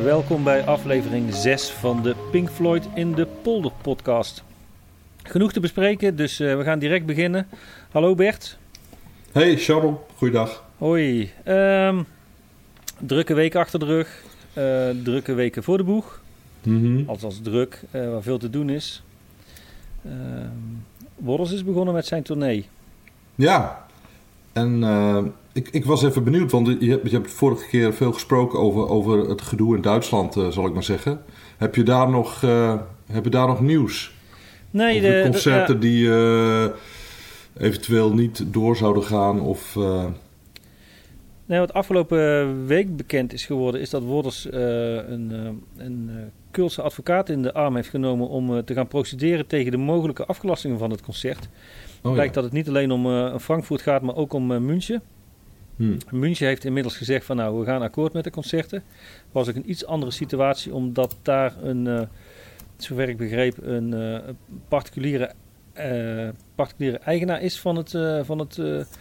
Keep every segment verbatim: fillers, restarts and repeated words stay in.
welkom bij aflevering zes van de Pink Floyd in de Polder podcast. Genoeg te bespreken, dus uh, we gaan direct beginnen. Hallo Bert. Hey Sharon, goeiedag. Hoi. Um, drukke weken achter de rug, uh, drukke weken voor de boeg. Mm-hmm. Althans druk, uh, waar veel te doen is. Uh, Wolders is begonnen met zijn tournee. Ja, en uh, ik, ik was even benieuwd, want je hebt, je hebt vorige keer veel gesproken over, over het gedoe in Duitsland, uh, zal ik maar zeggen. Heb je daar nog, uh, heb je daar nog nieuws? Nee, over de, de concerten de, uh, die uh, eventueel niet door zouden gaan of... Uh... Nee, wat afgelopen week bekend is geworden, is dat Wolders uh, een, uh, een uh, Keulse advocaat in de arm heeft genomen om uh, te gaan procederen tegen de mogelijke afgelastingen van het concert. Het oh, blijkt ja. dat het niet alleen om uh, Frankfurt gaat, maar ook om uh, München. Hmm. München heeft inmiddels gezegd van nou, we gaan akkoord met de concerten. Was ook een iets andere situatie, omdat daar een, uh, zover ik begreep, een uh, particuliere, uh, particuliere eigenaar is van, het, uh, van het, uh, uh,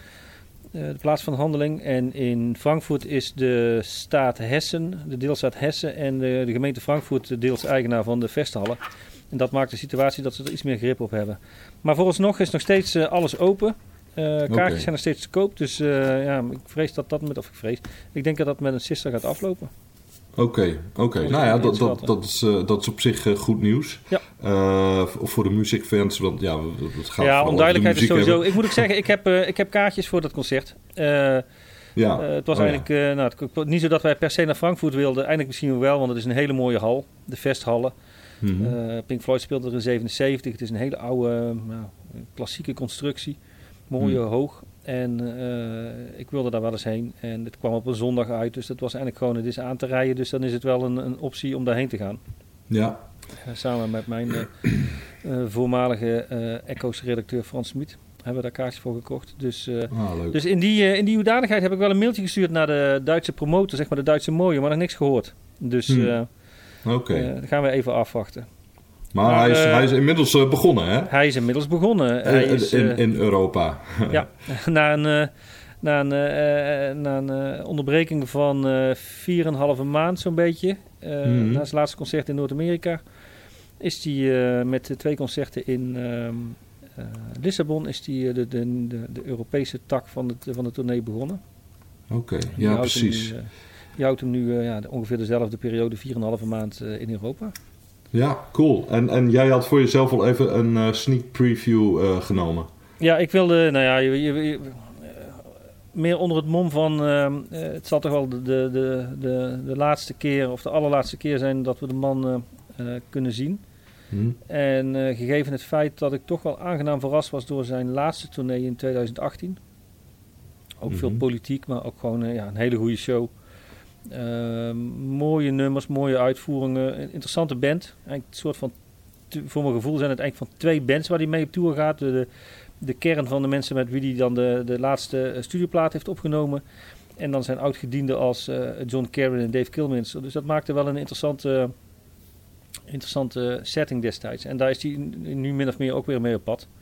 de plaats van handeling. En in Frankfurt is de staat Hessen, de deelstaat Hessen en de, de gemeente Frankfurt de deels eigenaar van de festhallen. En dat maakt de situatie dat ze er iets meer grip op hebben. Maar vooralsnog is nog steeds uh, alles open. Uh, kaartjes okay. zijn nog steeds te koop. Dus uh, ja, ik vrees dat dat met... Of ik vrees... Ik denk dat dat met een sister gaat aflopen. Oké, okay, oké. Okay. Nou ja, dat, dat, dat, is, uh, dat is op zich uh, goed nieuws. Ja. Uh, voor de muziekfans, want ja, het gaat ja, onduidelijkheid is sowieso... Hebben. Ik moet ook zeggen, ik heb, uh, ik heb kaartjes voor dat concert. Uh, ja. Uh, het was oh, eigenlijk... Ja. Uh, nou, het, niet zo dat wij per se naar Frankfurt wilden. Eigenlijk misschien wel, want het is een hele mooie hal. De Festhallen. Mm-hmm. Uh, Pink Floyd speelde er in zevenenzeventig. Het is een hele oude, uh, klassieke constructie. Mooi hmm. hoog. En uh, ik wilde daar wel eens heen. En het kwam op een zondag uit. Dus dat was eigenlijk gewoon, het is aan te rijden. Dus dan is het wel een, een optie om daarheen te gaan. Ja. Uh, samen met mijn uh, uh, voormalige uh, Echo's redacteur Frans Smit hebben we daar kaartjes voor gekocht. Dus, uh, ah, leuk. dus in, die, uh, in die hoedanigheid heb ik wel een mailtje gestuurd naar de Duitse promotor. Zeg maar de Duitse mooie. Maar nog niks gehoord. Dus hmm. uh, Oké. Okay. Uh, dan gaan we even afwachten. Maar, maar hij, is, uh, hij is inmiddels uh, begonnen, hè? Hij is inmiddels begonnen. Uh, hij is, in, uh, in Europa. Ja, na een, uh, na een, uh, na een uh, onderbreking van uh, vier en een halve maand zo'n beetje. Uh, mm-hmm. Na zijn laatste concert in Noord-Amerika is hij uh, met de twee concerten in uh, uh, Lissabon is die, uh, de, de, de, de Europese tak van, het, van de tournee begonnen. Oké, okay. ja precies. Nu, uh, die houdt hem nu uh, ja, ongeveer dezelfde periode, vier en een halve maand uh, in Europa. Ja, cool. En, en jij had voor jezelf al even een uh, sneak preview uh, genomen. Ja, ik wilde, nou ja, je, je, je, meer onder het mom van, uh, het zal toch wel de, de, de, de laatste keer of de allerlaatste keer zijn dat we de man uh, uh, kunnen zien. Hmm. En uh, gegeven het feit dat ik toch wel aangenaam verrast was door zijn laatste tournee in twintig achttien. Ook mm-hmm. veel politiek, maar ook gewoon uh, ja, een hele goede show. Uh, mooie nummers, mooie uitvoeringen, een interessante band. Eigenlijk een soort van, voor mijn gevoel zijn het eigenlijk van twee bands waar hij mee op tour gaat. De, de, de kern van de mensen met wie hij dan de, de laatste studioplaat heeft opgenomen. En dan zijn oudgedienden als uh, John Caren en Dave Kilminster. Dus dat maakte wel een interessante, interessante setting destijds. En daar is hij nu min of meer ook weer mee op pad.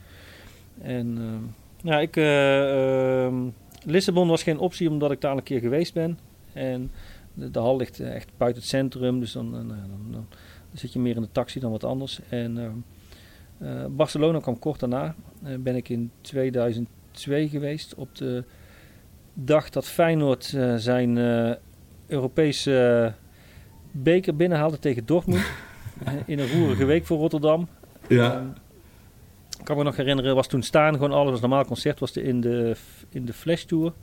En uh, ja, ik, uh, uh, Lissabon was geen optie omdat ik daar al een keer geweest ben. En de, de hal ligt echt buiten het centrum, dus dan, dan, dan, dan zit je meer in de taxi dan wat anders. En uh, uh, Barcelona kwam kort daarna. Uh, ben ik in tweeduizend twee geweest op de dag dat Feyenoord uh, zijn uh, Europese uh, beker binnenhaalde tegen Dortmund. In een roerige week voor Rotterdam. Ja. Uh, ik kan me nog herinneren, was toen staan gewoon alles. Was een normaal concert, was de in de, in de Flash Tour.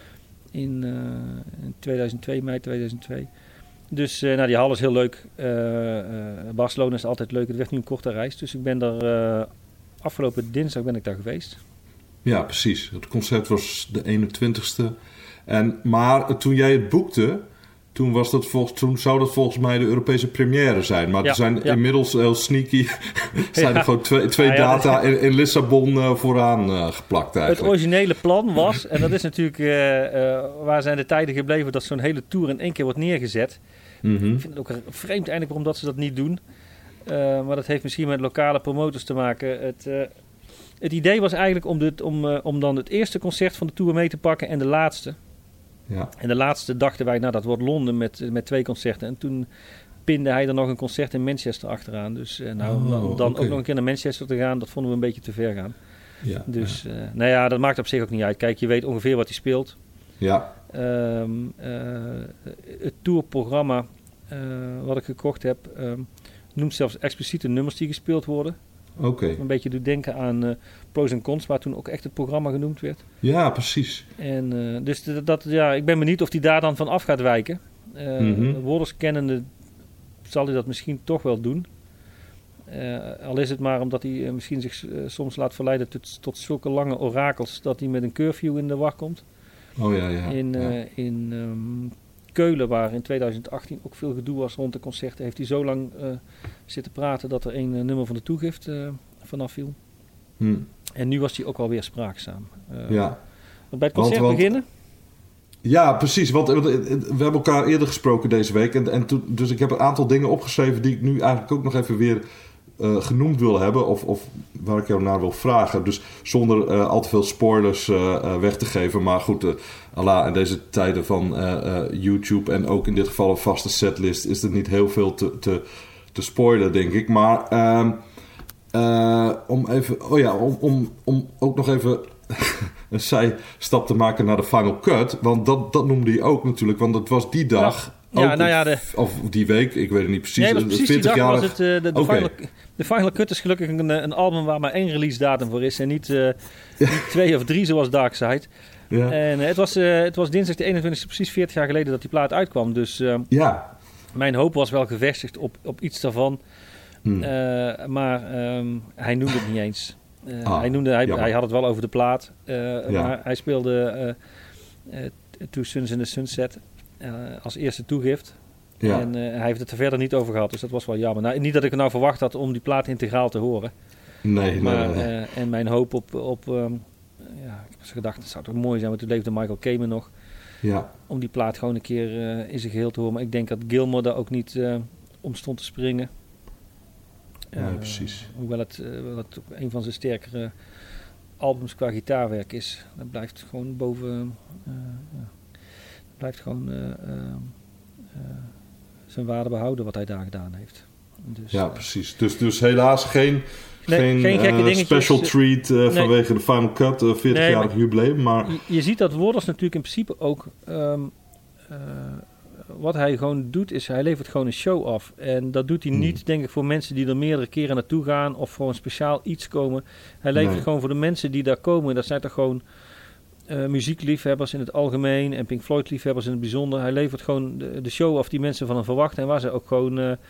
In, uh, in tweeduizend twee, mei tweeduizend twee. Dus uh, nou, die hal is heel leuk. Uh, uh, Barcelona is altijd leuk. Het werd nu een korte reis. Dus ik ben daar uh, afgelopen dinsdag ben ik daar geweest. Ja, precies. Het concert was de eenentwintigste. En, maar toen jij het boekte, toen, was dat volgens, toen zou dat volgens mij de Europese première zijn. Maar ja, er zijn ja. inmiddels heel sneaky. zijn ja. er gewoon twee, twee ja, ja. data in, in Lissabon uh, vooraan uh, geplakt eigenlijk. Het originele plan was, en dat is natuurlijk, uh, uh, waar zijn de tijden gebleven dat zo'n hele tour in één keer wordt neergezet. Mm-hmm. Ik vind het ook vreemd eigenlijk waarom dat ze dat niet doen. Uh, maar dat heeft misschien met lokale promotors te maken. Het, uh, het idee was eigenlijk om, dit, om, uh, om dan het eerste concert van de tour mee te pakken en de laatste. Ja. En de laatste dachten wij, nou dat wordt Londen met, met twee concerten. En toen pinde hij er nog een concert in Manchester achteraan. Dus uh, nou, oh, dan, dan okay. ook nog een keer naar Manchester te gaan, dat vonden we een beetje te ver gaan. Ja, dus ja. Uh, nou ja, dat maakt op zich ook niet uit. Kijk, je weet ongeveer wat hij speelt. Ja. Um, uh, het tourprogramma uh, wat ik gekocht heb, um, noemt zelfs expliciete nummers die gespeeld worden. Oké. Okay. Een beetje doet denken aan uh, Pros en Cons, waar toen ook echt het programma genoemd werd. Ja, precies. En uh, dus dat, dat, ja, ik ben benieuwd of hij daar dan van af gaat wijken. Uh, mm-hmm. Waters kennende zal hij dat misschien toch wel doen. Uh, al is het maar omdat hij uh, misschien zich uh, soms laat verleiden tot, tot zulke lange orakels dat hij met een curfew in de war komt. Oh ja, ja. In, uh, ja. in um, Keulen, waar in twintig achttien ook veel gedoe was rond de concerten, heeft hij zo lang uh, zitten praten dat er een uh, nummer van de toegift uh, vanaf viel. Hmm. En nu was hij ook alweer spraakzaam. Uh, ja. Bij het concert want, want, beginnen? Ja, precies. Want we hebben elkaar eerder gesproken deze week. En, en to, dus ik heb een aantal dingen opgeschreven die ik nu eigenlijk ook nog even weer uh, genoemd wil hebben. Of, of waar ik jou naar wil vragen. Dus zonder uh, al te veel spoilers uh, uh, weg te geven. Maar goed, uh, Allah, in deze tijden van uh, uh, YouTube en ook in dit geval een vaste setlist is er niet heel veel te, te, te spoilen, denk ik. Maar uh, uh, om even, oh ja, om, om, om ook nog even een zijstap te maken naar de Final Cut. Want dat, dat noemde hij ook natuurlijk. Want het was die dag. Ja, ja nou ja, de... Of die week, ik weet het niet precies. Nee, het was precies die dag was het, uh, de, de, okay. final, de Final Cut is gelukkig een, een album waar maar één release datum voor is. En niet, uh, niet twee of drie zoals Darkside. Ja. En uh, het, was, uh, het was dinsdag de eenentwintigste, precies veertig jaar geleden dat die plaat uitkwam. Dus uh, ja. mijn hoop was wel gevestigd op, op iets daarvan. Hmm. Uh, maar um, hij noemde het niet eens. Uh, ah, hij, noemde, hij, hij had het wel over de plaat. Uh, ja. Maar hij speelde uh, uh, Two Suns in the Sunset uh, als eerste toegift. Ja. En uh, hij heeft het er verder niet over gehad. Dus dat was wel jammer. Nou, niet dat ik er nou verwacht had om die plaat integraal te horen. Nee, maar, nee, nee. Uh, en mijn hoop op... op um, ja, ik heb gedacht, het zou toch mooi zijn. Want toen leefde Michael Kamen nog. Ja. Om die plaat gewoon een keer uh, in zijn geheel te horen. Maar ik denk dat Gilmour daar ook niet uh, om stond te springen. Ja, uh, precies. Hoewel het, uh, het een van zijn sterkere albums qua gitaarwerk is. Dat blijft gewoon boven... Uh, uh, blijft gewoon uh, uh, uh, zijn waarde behouden wat hij daar gedaan heeft. Dus, ja, uh, precies. Dus, dus helaas geen, nee, geen, geen gekke uh, dingetjes. Special treat uh, nee. vanwege de Final Cut, uh, veertigjarig nee, jubileum. Maar... Je, je ziet dat Waters natuurlijk in principe ook... Um, uh, wat hij gewoon doet, is hij levert gewoon een show af. En dat doet hij hmm. niet, denk ik, voor mensen die er meerdere keren naartoe gaan of voor een speciaal iets komen. Hij levert nee. gewoon voor de mensen die daar komen. Dat zijn toch gewoon uh, muziekliefhebbers in het algemeen en Pink Floyd liefhebbers in het bijzonder. Hij levert gewoon de, de show af die mensen van hem verwachten en waar ze ook gewoon uh,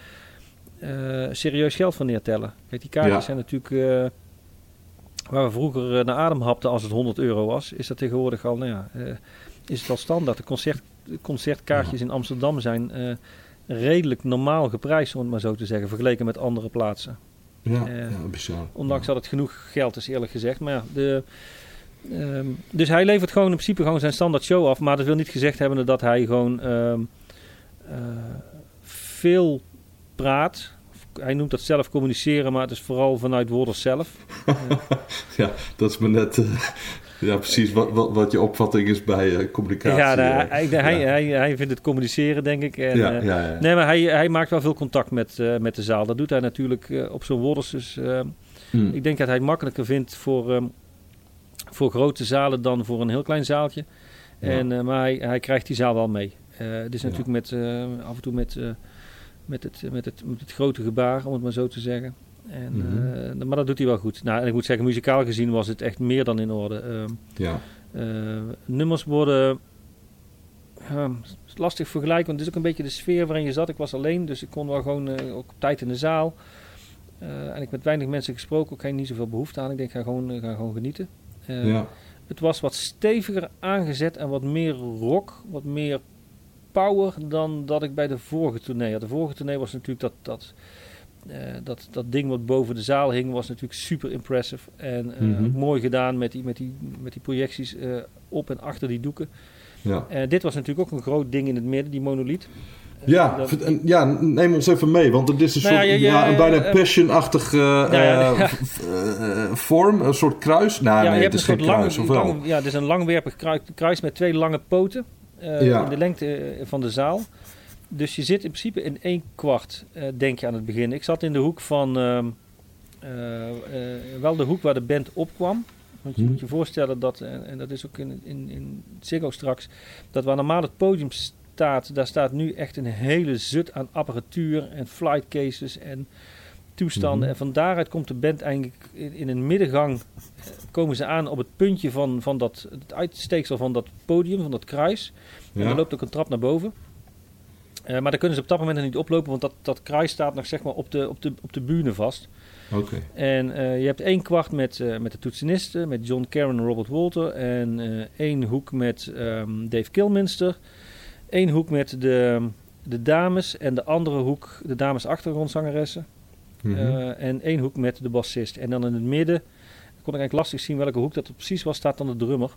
uh, serieus geld van neertellen. Kijk, die kaartjes ja. zijn natuurlijk... Uh, waar we vroeger uh, naar adem hapten als het honderd euro was, is dat tegenwoordig al, nou ja, uh, is het al standaard. De concert De concertkaartjes ja. in Amsterdam zijn uh, redelijk normaal geprijsd, om het maar zo te zeggen, vergeleken met andere plaatsen. Ja, uh, ja bizar. Ondanks ja. dat het genoeg geld is, eerlijk gezegd. Maar ja, de, um, dus hij levert gewoon in principe gewoon zijn standaard show af, maar dat wil niet gezegd hebben dat hij gewoon um, uh, veel praat. Hij noemt dat zelf communiceren, maar het is vooral vanuit Waters zelf. uh, ja, dat is me net... Uh... Ja, precies. Wat, wat, wat je opvatting is bij uh, communicatie. Ja, nou, hij, ja. Hij, hij, hij vindt het communiceren, denk ik. En, ja, ja, ja. Nee, maar hij, hij maakt wel veel contact met, uh, met de zaal. Dat doet hij natuurlijk uh, op zo'n Waters. Dus, uh, hmm. Ik denk dat hij het makkelijker vindt voor, um, voor grote zalen dan voor een heel klein zaaltje. Ja. En, uh, maar hij, hij krijgt die zaal wel mee. Uh, het is natuurlijk ja. met, uh, af en toe met, uh, met, het, met, het, met het grote gebaar, om het maar zo te zeggen. En, mm-hmm. uh, maar dat doet hij wel goed. Nou, en ik moet zeggen, muzikaal gezien was het echt meer dan in orde. Uh, ja. uh, nummers worden uh, lastig vergelijken, want het is ook een beetje de sfeer waarin je zat. Ik was alleen, dus ik kon wel gewoon uh, ook op tijd in de zaal. Uh, en ik heb met weinig mensen gesproken, ook geen niet zoveel behoefte aan. Ik denk, ga gewoon, uh, ga gewoon genieten. Uh, ja. Het was wat steviger aangezet en wat meer rock, wat meer power dan dat ik bij de vorige tournee had. De vorige tournee was natuurlijk dat... dat Uh, dat, dat ding wat boven de zaal hing was natuurlijk super impressive. En uh, mm-hmm. mooi gedaan met die, met die, met die projecties uh, op en achter die doeken. Ja. Uh, dit was natuurlijk ook een groot ding in het midden, die monoliet. Uh, ja, dat, v- ja, neem ons even mee. Want het is een, nou soort, ja, ja, ja, ja, een bijna uh, passion-achtig uh, ja, ja, ja. Uh, vorm. Een soort kruis. Nou, ja, nee, je het hebt is een geen soort kruis, lang, of wel? lang, ja, het is een langwerpig kruis, kruis met twee lange poten. uh, ja. in de lengte van de zaal. Dus je zit in principe in één kwart, uh, denk je aan het begin. Ik zat in de hoek van, uh, uh, uh, wel de hoek waar de band opkwam. Want je hmm. moet je voorstellen dat, en, en dat is ook in, in, in Ziggo straks, dat waar normaal het podium staat, daar staat nu echt een hele zut aan apparatuur en flight cases en toestanden. Hmm. En van daaruit komt de band eigenlijk in, in een middengang, komen ze aan op het puntje van, van dat, het uitsteeksel van dat podium, van dat kruis. Ja. En er loopt ook een trap naar boven. Uh, maar daar kunnen ze op dat moment nog niet oplopen, want dat, dat kruis staat nog zeg maar op de, op de, op de bühne vast. Okay. En uh, je hebt één kwart met, uh, met de toetsenisten, met John Caron en Robert Walter. En uh, één hoek met um, Dave Kilminster. Eén hoek met de, de dames en de andere hoek de dames achtergrondzangeressen. Mm-hmm. Uh, en één hoek met de bassist. En dan in het midden, kon ik eigenlijk lastig zien welke hoek dat precies was, staat dan de drummer.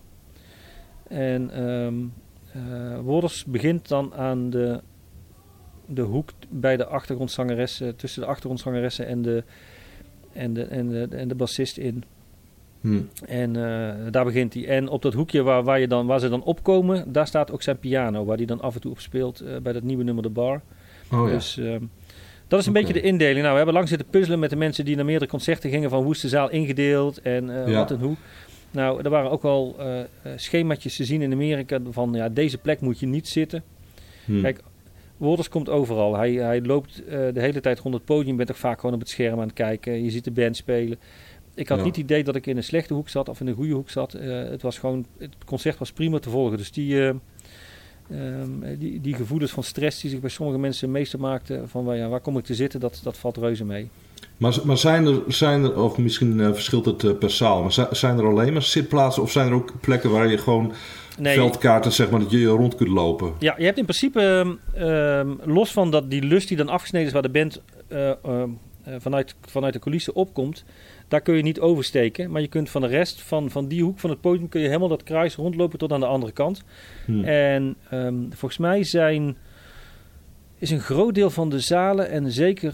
En um, uh, Waters begint dan aan de, de hoek bij de achtergrondzangeressen, tussen de achtergrondzangeressen en de En de, en, de, en de bassist in. Hmm. En uh, daar begint hij. En op dat hoekje waar, waar, je dan, waar ze dan opkomen, daar staat ook zijn piano, waar hij dan af en toe op speelt uh, bij dat nieuwe nummer, de Bar. Oh, ja. Dus uh, dat is een okay. beetje de indeling. Nou, we hebben lang zitten puzzelen met de mensen die naar meerdere concerten gingen, van hoe is de zaal ingedeeld en uh, ja. wat en hoe. Nou, er waren ook al uh, schemaatjes te zien in Amerika van, ja, deze plek moet je niet zitten. Hmm. Kijk, Waters komt overal. Hij, hij loopt uh, de hele tijd rond het podium. Je bent ook vaak gewoon op het scherm aan het kijken. Je ziet de band spelen. Ik had ja. niet het idee dat ik in een slechte hoek zat of in een goede hoek zat. Uh, het was gewoon, het concert was prima te volgen. Dus die, uh, um, die, die gevoelens van stress die zich bij sommige mensen meester maakten, van ja, waar kom ik te zitten, dat, dat valt reuze mee. Maar, maar zijn, er, zijn er, of misschien uh, verschilt het uh, per zaal, maar zijn er alleen maar zitplaatsen of zijn er ook plekken waar je gewoon nee, veldkaarten, zeg maar, dat je rond kunt lopen? Ja, je hebt in principe, um, los van dat die lus die dan afgesneden is waar de band uh, uh, vanuit, vanuit de coulissen opkomt, daar kun je niet oversteken. Maar je kunt van de rest, van, van die hoek van het podium, kun je helemaal dat kruis rondlopen tot aan de andere kant. Hmm. En um, volgens mij zijn... is een groot deel van de zalen en zeker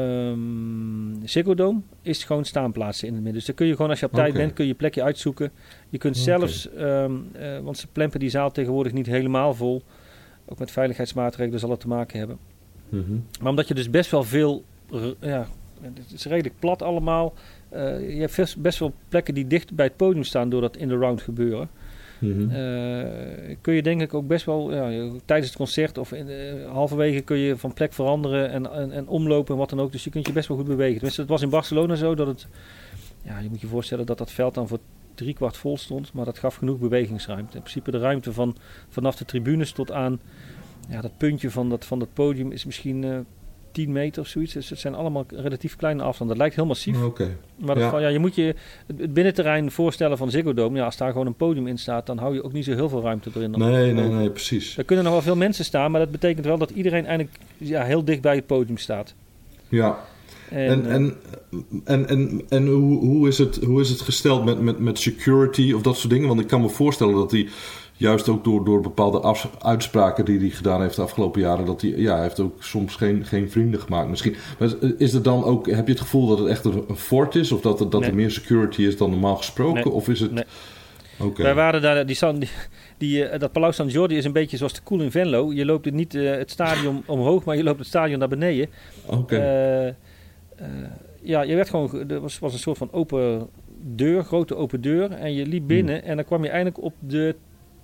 um, Ziggo Dome is gewoon staanplaatsen in het midden. Dus dan kun je gewoon, als je op tijd okay. bent, kun je je plekje uitzoeken. Je kunt okay. zelfs, um, uh, want ze plempen die zaal tegenwoordig niet helemaal vol. Ook met veiligheidsmaatregelen zal het te maken hebben. Mm-hmm. Maar omdat je dus best wel veel, uh, ja, het is redelijk plat allemaal. Uh, je hebt best wel plekken die dicht bij het podium staan door dat in the round gebeuren. Mm-hmm. Uh, kun je denk ik ook best wel ja, tijdens het concert of in, uh, halverwege kun je van plek veranderen en, en, en omlopen en wat dan ook. Dus je kunt je best wel goed bewegen. Tenminste, het was in Barcelona zo dat het, ja, je moet je voorstellen dat dat veld dan voor driekwart vol stond, maar dat gaf genoeg bewegingsruimte. In principe de ruimte van vanaf de tribunes tot aan ja, dat puntje van dat, van dat podium is misschien uh, tien meter of zoiets. Dus het zijn allemaal relatief kleine afstanden. Dat lijkt heel massief. Okay. Maar dat, ja. Ja, je moet je het binnenterrein voorstellen van Ziggo Dome. Ja, als daar gewoon een podium in staat, dan hou je ook niet zo heel veel ruimte erin. Nee, nee, nee, precies. Er kunnen nog wel veel mensen staan, maar dat betekent wel dat iedereen eigenlijk ja, heel dicht bij het podium staat. Ja. En, en, uh, en, en, en, en hoe, hoe, is het, hoe is het gesteld met, met, met security of dat soort dingen? Want ik kan me voorstellen dat die juist ook door, door bepaalde af, uitspraken die hij gedaan heeft de afgelopen jaren, dat hij, ja, hij heeft ook soms geen, geen vrienden gemaakt misschien. Maar is er dan ook, heb je het gevoel dat het echt een, een fort is? Of dat, dat nee. er meer security is dan normaal gesproken? Nee. Of is het... Nee. Okay. Wij waren daar, die, die, die, uh, dat Palau San Jordi is een beetje zoals de Koel in Venlo. Je loopt niet uh, het stadion omhoog, maar je loopt het stadion naar beneden. Oké. Okay. Uh, uh, ja, je werd gewoon, er was, was een soort van open deur, grote open deur. En je liep binnen hmm. en dan kwam je eindelijk op de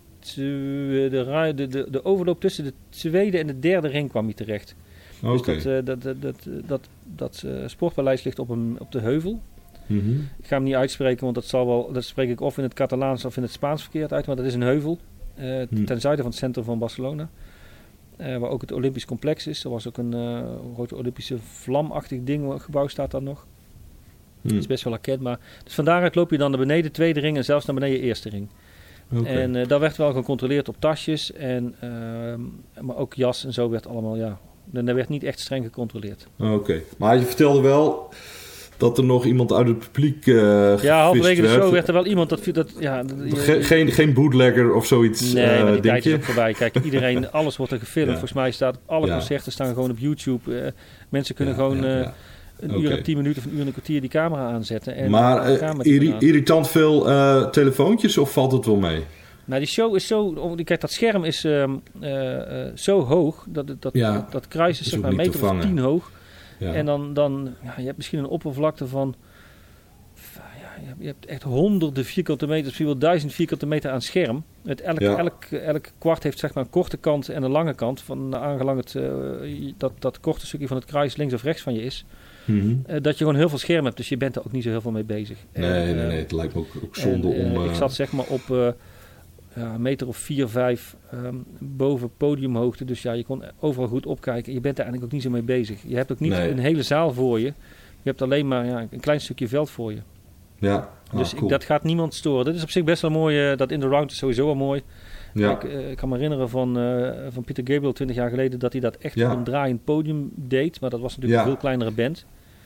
De, de, de, de overloop tussen de tweede en de derde ring kwam hij terecht. Okay. Dus dat, uh, dat, dat, dat, dat, dat uh, sportpaleis ligt op, een, op de heuvel. Mm-hmm. Ik ga hem niet uitspreken, want dat, zal wel, dat spreek ik of in het Catalaans of in het Spaans verkeerd uit. Maar dat is een heuvel uh, mm. ten zuiden van het centrum van Barcelona. Uh, waar ook het Olympisch complex is. Er was ook een uh, grote Olympische vlamachtig ding, gebouw staat daar nog. Mm. Dat is best wel herkenbaar. Dus van daaruit loop je dan naar beneden, tweede ring en zelfs naar beneden, eerste ring. Okay. En uh, daar werd wel gecontroleerd op tasjes, en, uh, maar ook jas en zo werd allemaal, ja, er werd niet echt streng gecontroleerd. Oké, okay. Maar je vertelde wel dat er nog iemand uit het publiek uh, ja, halverwege de show werd er wel iemand dat... dat ja, je, Ge- geen, geen bootlegger of zoiets, nee, uh, maar die denk tijd je? is ook voorbij. Kijk, iedereen, alles wordt er gefilmd. Ja. Volgens mij staat, alle ja. concerten staan gewoon op YouTube. Uh, mensen kunnen ja, gewoon... Ja, ja. Uh, een okay. uur en tien minuten of een uur en een kwartier die camera aanzetten. En maar uh, irri- irritant veel uh, telefoontjes of valt het wel mee? Nou, die show is zo... Kijk, dat scherm is um, uh, uh, zo hoog. Dat, dat, Ja, dat, dat kruis is, is zeg ook maar een niet te meter of vangen. tien hoog. Ja. En dan... dan ja, je hebt misschien een oppervlakte van... Ja, je hebt- je hebt echt honderden vierkante meter, misschien wel duizend vierkante meter aan scherm. Het elk, Ja. elk, elk kwart heeft zeg maar een korte kant en een lange kant. Van aangelang het, uh, dat, dat korte stukje van het kruis links of rechts van je is. Mhm. Uh, dat je gewoon heel veel scherm hebt. Dus je bent er ook niet zo heel veel mee bezig. Nee, En, nee, uh, nee. Het lijkt me ook, ook zonde en, uh, om... Uh, ik zat zeg maar op uh, ja, een meter of vier, vijf um, boven podiumhoogte. Dus ja, je kon overal goed opkijken. Je bent er eigenlijk ook niet zo mee bezig. Je hebt ook niet Nee. een hele zaal voor je. Je hebt alleen maar ja, een klein stukje veld voor je. ja, ah, Dus cool. ik, dat gaat niemand storen. Dat is op zich best wel mooi. Uh, dat in the round is sowieso wel mooi. ja. Ik, uh, ik kan me herinneren van, uh, van Peter Gabriel twintig jaar geleden dat hij dat echt Ja. op een draaiend podium deed. Maar dat was natuurlijk Ja. een veel kleinere band.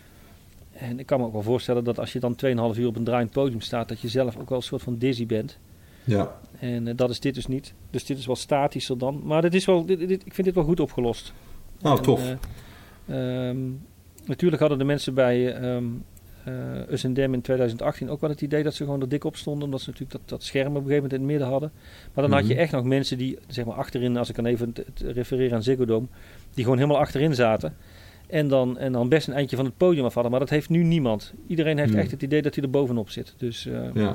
En ik kan me ook wel voorstellen dat als je dan twee komma vijf uur op een draaiend podium staat, dat je zelf ook wel een soort van dizzy bent. ja. En uh, dat is dit dus niet. Dus dit is wat statischer dan. Maar dit is wel, dit, dit, ik vind dit wel goed opgelost. Nou, En, tof. uh, um, natuurlijk hadden de mensen bij um, uh, Us and Them in twintig achttien ook wel het idee dat ze gewoon er dik op stonden. Omdat ze natuurlijk dat, dat scherm op een gegeven moment in het midden hadden. Maar dan Mhm. had je echt nog mensen die, zeg maar achterin, als ik dan even t- t- refereer aan Ziggo Dome, die gewoon helemaal achterin zaten. En dan, en dan best een eindje van het podium af hadden. Maar dat heeft nu niemand. Iedereen heeft Hmm. echt het idee dat hij er bovenop zit. Dus, uh, ja.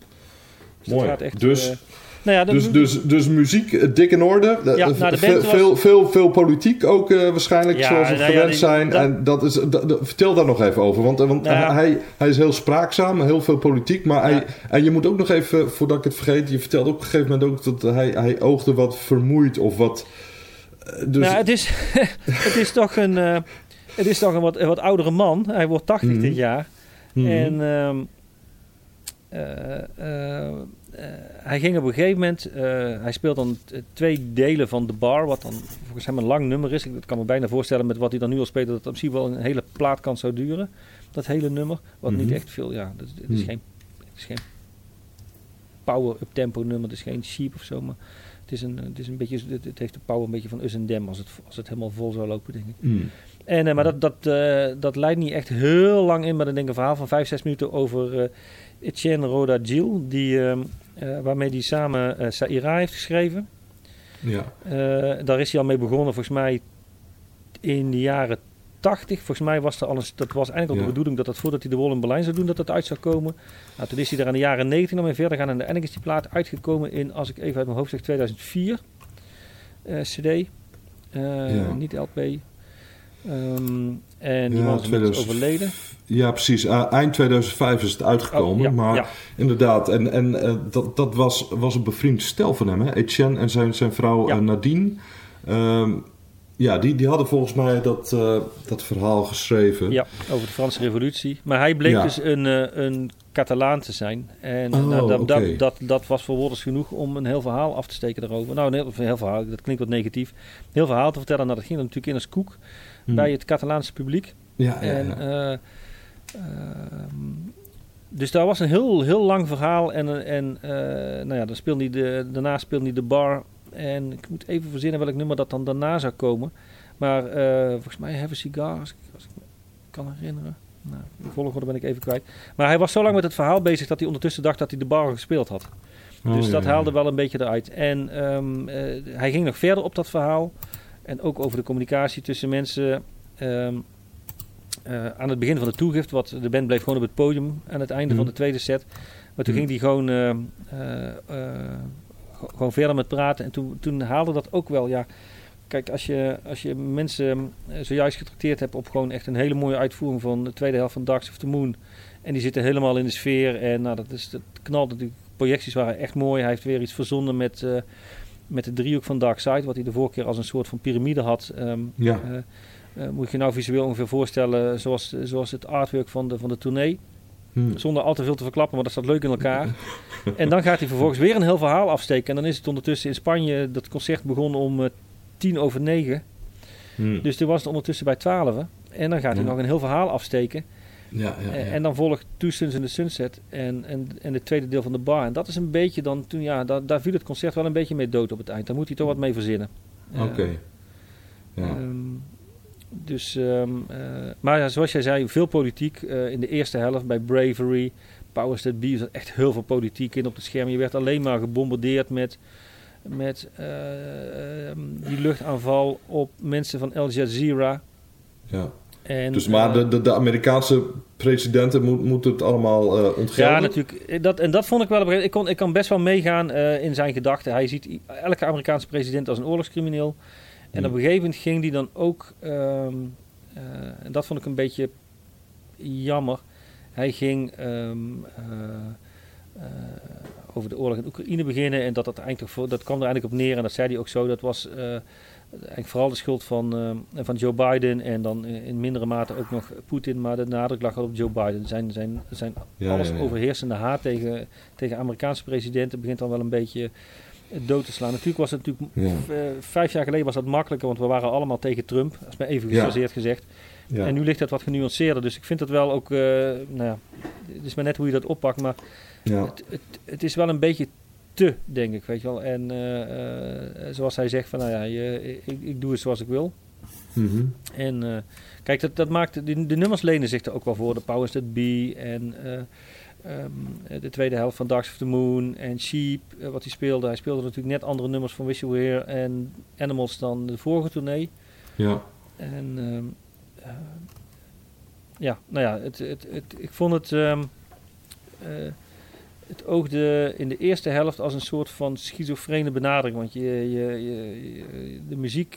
dus dat Mooi. gaat echt... Dus- uh, nou ja, de- Dus, dus, dus muziek uh, dik in orde. Uh, Ja, v- nou, de veel, band was- veel, veel, veel politiek ook uh, waarschijnlijk, Ja, zoals we nou ja, gewend die- zijn. dat- En dat is, dat- dat- vertel daar nog even over. Want, uh, want Nou ja. hij, hij is heel spraakzaam, heel veel politiek. Maar Ja. hij, en je moet ook nog even, voordat ik het vergeet, je vertelde ook op een gegeven moment ook dat hij, hij oogde wat vermoeid of wat... uh, dus, Nou, het is, het is toch een, uh, het is toch een wat, een wat oudere man. Hij wordt tachtig Mhm. dit jaar. Mhm. En um, uh, uh, uh, hij ging op een gegeven moment... Uh, hij speelt dan t- twee delen van The Bar, wat dan volgens hem een lang nummer is. Ik kan me bijna voorstellen met wat hij dan nu al speelt, dat het misschien wel een hele plaatkant zou duren. Dat hele nummer. Wat Mhm. niet echt veel... Ja, het is, het is Mhm. geen, het is geen power-up tempo nummer. Het is geen sheep of zo, maar... Het is een, het is een beetje, het, het heeft de power een beetje van Us and Them als het, als het helemaal vol zou lopen, denk ik. Mm. En, uh, maar dat, dat, uh, dat leidt niet echt heel lang in, maar dan denk ik een verhaal van vijf, zes minuten over uh, Etienne Roda Gil, die, uh, uh, waarmee hij samen uh, Saïra heeft geschreven. Ja. Uh, daar is hij al mee begonnen, volgens mij in de jaren tachtig. Volgens mij was er al een, dat was eigenlijk al Ja. de bedoeling dat dat voordat hij de Wall in Berlijn zou doen, dat dat uit zou komen. Nou, toen is hij daar in de jaren negentig nog mee verder gaan en uiteindelijk is die plaat uitgekomen in, als ik even uit mijn hoofd zeg, tweeduizend vier. Uh, C D. Uh, Ja. Niet L P. Um, en die Ja, man is inmiddels tweeduizend overleden. Ja, precies. Uh, eind tweeduizend vijf is het uitgekomen. Oh, ja, maar ja. inderdaad, en, en uh, dat, dat was, was een bevriend stel van hem, hè? Etienne en zijn, zijn vrouw Ja. uh, Nadine. Um, ja, die, die hadden volgens mij dat, uh, dat verhaal geschreven. Ja, over de Franse revolutie. Maar hij bleek Ja. dus een, uh, een Catalaan te zijn. En Oh, nou, dat, oké. dat, dat, dat was voor woorders genoeg om een heel verhaal af te steken daarover. Nou, een heel, een heel verhaal, dat klinkt wat negatief. Een heel verhaal te vertellen. Nou, dat ging dan natuurlijk in als koek Hmm. bij het Catalaanse publiek. Ja, ja, En, ja. uh, uh, dus daar was een heel, heel lang verhaal. En, en uh, nou ja, dan speelde hij de, daarna speelde hij de bar. En ik moet even verzinnen welk nummer dat dan daarna zou komen. Maar uh, volgens mij Have a Cigar, als ik, als ik me kan herinneren. Nou, de volgorde ben ik even kwijt. Maar hij was zo lang met het verhaal bezig dat hij ondertussen dacht dat hij de bar gespeeld had. Oh, Dus ja, dat ja, haalde ja. wel een beetje eruit. En um, uh, hij ging nog verder op dat verhaal. En ook over de communicatie tussen mensen. Um, uh, aan het begin van de toegift, wat de band bleef gewoon op het podium aan het einde Mm. van de tweede set. Maar toen Mm. ging hij gewoon, uh, uh, uh, gewoon verder met praten. En toen, toen haalde dat ook wel, ja. Kijk, als je, als je mensen zojuist getrakteerd hebt op gewoon echt een hele mooie uitvoering van de tweede helft van Dark of the Moon. En die zitten helemaal in de sfeer. En nou, dat, is, dat knalt natuurlijk. Projecties waren echt mooi. Hij heeft weer iets verzonnen met, uh, met de driehoek van Dark Side. Wat hij de vorige keer als een soort van piramide had. Um, Ja. uh, uh, moet je nou visueel ongeveer voorstellen zoals, zoals het artwork van de, van de tournee. Hmm. Zonder al te veel te verklappen, maar dat staat leuk in elkaar. En dan gaat hij vervolgens weer een heel verhaal afsteken. En dan is het ondertussen in Spanje, dat concert begon om uh, tien over negen. Hmm. Dus toen was het ondertussen bij twaalf. En dan gaat hij Ja. nog een heel verhaal afsteken. Ja, ja, ja. En, en dan volgt Two Suns in the Sunset en, en, en het tweede deel van de bar. En dat is een beetje dan, toen ja, daar, daar viel het concert wel een beetje mee dood op het eind. Daar moet hij toch wat mee verzinnen. Oké. Uh, Ja. um, Dus, um, uh, maar ja, zoals jij zei, veel politiek. Uh, in de eerste helft bij Bravery, Powers That Be, zat echt heel veel politiek in op het scherm. Je werd alleen maar gebombardeerd met, met uh, um, die luchtaanval op mensen van Al Jazeera. Ja. En, dus maar uh, de, de, de Amerikaanse presidenten moet, moeten het allemaal uh, ontgelden? Ja, natuurlijk. Dat, en dat vond ik wel... Ik, kon, ik kan best wel meegaan uh, in zijn gedachten. Hij ziet elke Amerikaanse president als een oorlogscrimineel. En hmm. op een gegeven moment ging die dan ook... Um, uh, en dat vond ik een beetje jammer. Hij ging um, uh, uh, over de oorlog in Oekraïne beginnen. En dat, dat, eigenlijk, dat kwam er eigenlijk op neer. En dat zei hij ook zo. Dat was... Uh, eigenlijk vooral de schuld van, uh, van Joe Biden en dan in mindere mate ook nog Poetin, maar de nadruk lag al op Joe Biden. Zijn, zijn, zijn ja, alles ja, ja. overheersende haat tegen, tegen Amerikaanse presidenten begint dan wel een beetje dood te slaan. Natuurlijk was het natuurlijk ja. uh, vijf jaar geleden was dat makkelijker, want we waren allemaal tegen Trump, dat is maar even gechargeerd ja. gezegd. Ja. En nu ligt het wat genuanceerder, dus ik vind het wel ook, uh, nou ja, het is maar net hoe je dat oppakt, maar ja. het, het, het is wel een beetje te, denk ik, weet je wel. En uh, uh, zoals hij zegt van, nou ja, je, ik, ik doe het zoals ik wil. Mm-hmm. En uh, kijk, dat, dat maakt, de, de nummers lenen zich er ook wel voor. De Powers That Be en uh, um, de tweede helft van Dark of the Moon en Sheep, uh, wat hij speelde. Hij speelde natuurlijk net andere nummers van Wish You Were Here en Animals dan de vorige tournee. Ja. En um, uh, ja, nou ja, het, het, het, ik vond het... Um, uh, Het oogde in de eerste helft als een soort van schizofrene benadering. Want je, je, je, de muziek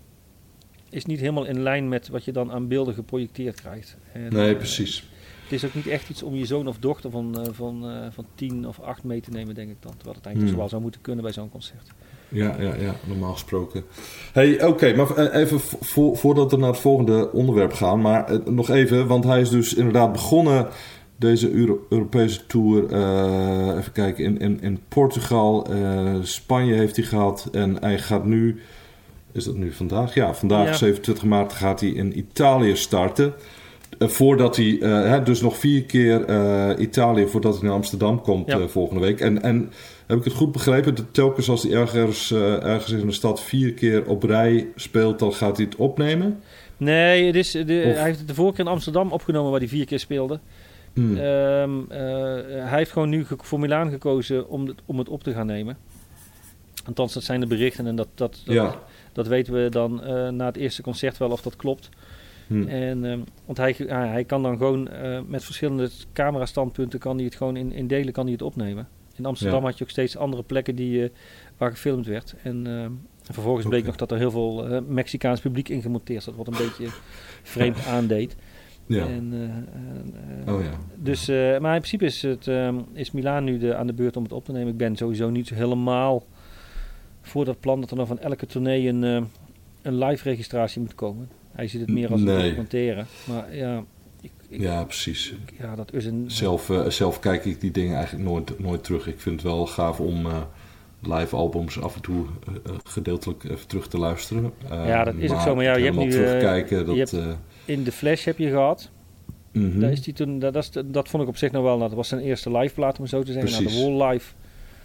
is niet helemaal in lijn met wat je dan aan beelden geprojecteerd krijgt. En, nee, precies. Uh, het is ook niet echt iets om je zoon of dochter van, uh, van, uh, van tien of acht mee te nemen, denk ik dan. Terwijl het eigenlijk hmm. wel zou moeten kunnen bij zo'n concert. Ja, ja, ja, normaal gesproken. Hey, oké, okay, maar even vo- voordat we naar het volgende onderwerp gaan. Maar uh, nog even, want hij is dus inderdaad begonnen... Deze Euro- Europese tour, uh, even kijken, in, in, in Portugal, uh, Spanje heeft hij gehad. En hij gaat nu, is dat nu vandaag? Ja, vandaag ja. zevenentwintig maart gaat hij in Italië starten. Uh, voordat hij, uh, hè, dus nog vier keer uh, Italië voordat hij naar Amsterdam komt ja. uh, volgende week. En, en heb ik het goed begrepen, dat telkens als hij ergens, uh, ergens in de stad vier keer op rij speelt, dan gaat hij het opnemen? Nee, het is de, hij heeft het de vorige keer in Amsterdam opgenomen waar hij vier keer speelde. Hmm. Um, uh, hij heeft gewoon nu voor Milaan gekozen om het, om het op te gaan nemen. Althans, dat zijn de berichten en dat, dat, dat, ja. dat weten we dan uh, na het eerste concert wel of dat klopt. Hmm. En, um, want hij, uh, hij kan dan gewoon uh, met verschillende camerastandpunten kan hij het gewoon in, in delen kan hij het opnemen. In Amsterdam ja. had je ook steeds andere plekken die, uh, waar gefilmd werd. En, uh, en vervolgens bleek okay. nog dat er heel veel uh, Mexicaans publiek in gemonteerd zat, wat een beetje vreemd aandeed. Ja. En, uh, uh, oh, ja. Dus, uh, maar in principe is, het, uh, is Milaan nu de, aan de beurt om het op te nemen. Ik ben sowieso niet helemaal voor dat plan dat er nog van elke tournee een, uh, een live registratie moet komen. Hij ziet het meer als nee. een documentaire. Maar ja, ik, ik, ja precies. Ik, ja, dat is een, zelf, uh, zelf kijk ik die dingen eigenlijk nooit, nooit terug. Ik vind het wel gaaf om uh, live albums af en toe uh, gedeeltelijk even terug te luisteren. Uh, ja, dat is ook zo. Maar ja, je hebt nu... terugkijken, uh, dat, je hebt, uh, in The Flash heb je gehad. Mm-hmm. Daar is die toen, dat, dat, is, dat vond ik op zich nog wel. Dat was zijn eerste live plaat, om zo te zeggen. Nou, de Wall Live.